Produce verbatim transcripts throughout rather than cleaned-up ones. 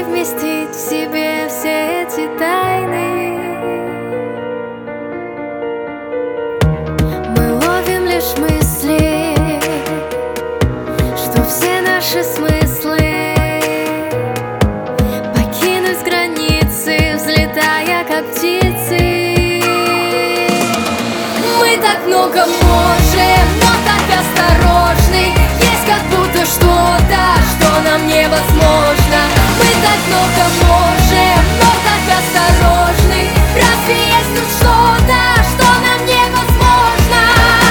вместить в себе все эти тайны. Мы ловим лишь мысли, что все наши смыслы покинуть границы, взлетая как птицы. Мы так много можем, но так осторожны. Есть как будто что-то, что нам невозможно. Мы так много можем, но так осторожны. Разве есть тут что-то, что нам невозможно?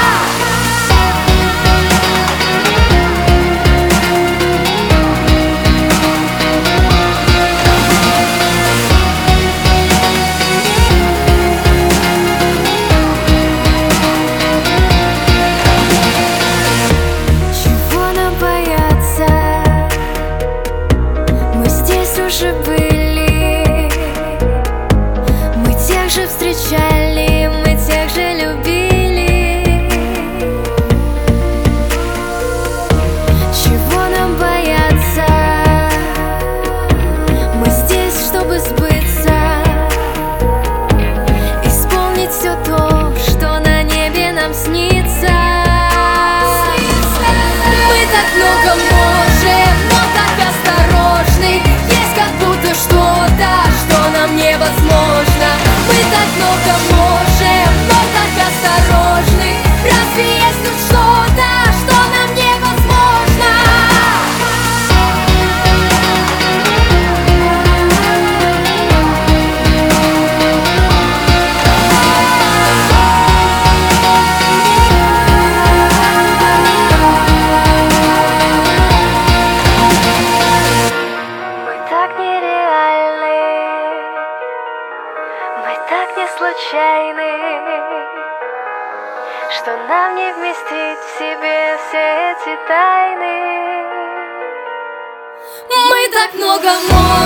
Чего нам бояться? Мы здесь уже были, мы тех же встречали, мы тех же любили. Чего нам бояться? Мы здесь, чтобы сбыться, исполнить все то, что на небе нам снится. Мы так много можем, но так осторожны. Есть как будто что-то, что нам невозможно. Мы так много можем, но так осторожны. Разве есть тут что-то, что нам невозможно? Мы так нереальны, мы так не случайны, что нам не вместить в себе все эти тайны. Мы так много можем.